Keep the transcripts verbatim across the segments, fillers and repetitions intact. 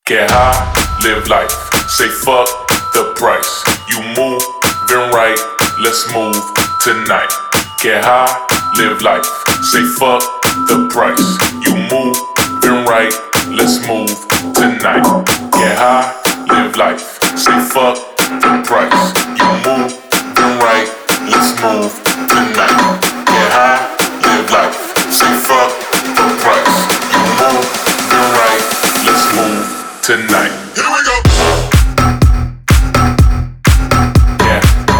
Get high, live life, say fuck the price. You moving right, let's move tonight. Get high, live life, say fuck the price. You moving right, let's move tonight. Get high, live life, say fuck the price. You moving right, let's move tonight. Get high, live life, say fuck the price. You moving right, let's move tonight. Here we go. Yeah.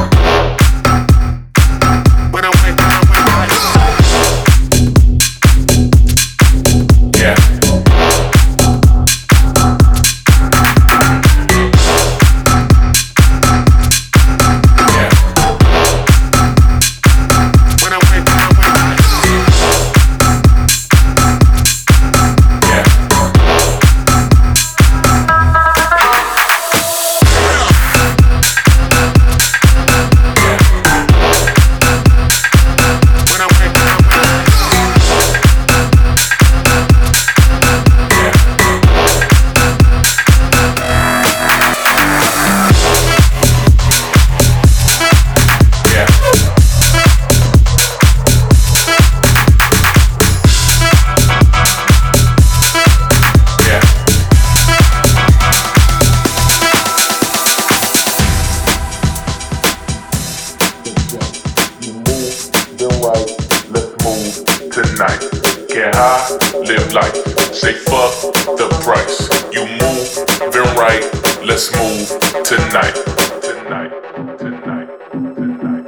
When I wake up, when I yeah. Yeah. When I wake up, when I yeah. Tonight, get high, live life, say fuck the price. You moving right, let's move tonight. Tonight, tonight, tonight.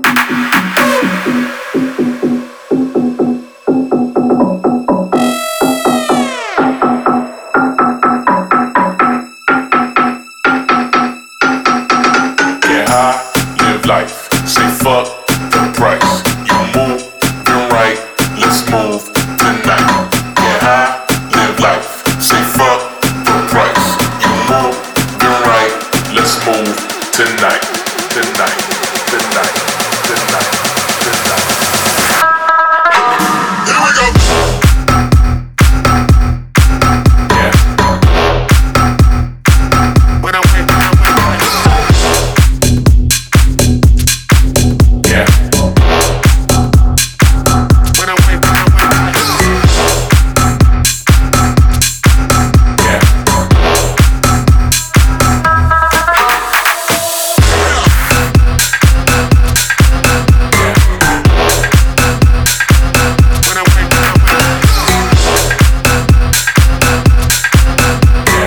Get high, live life, say fuck the price. You moving right, let's move tonight. Get high, live life, say fuck the price. You moving right, let's move tonight. Tonight, tonight, tonight, tonight. Here we go. Yeah. When I wake up, when I yeah. When I wake up, when I yeah. When I wake up, when I yeah.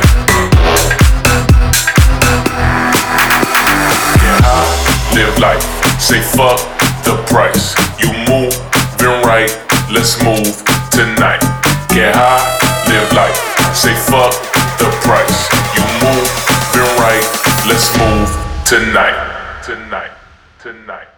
Get high, live life, say fuck the price. You moving right, let's move tonight. Get high, live life, say fuck the price. You moving right, let's move tonight. Tonight, tonight.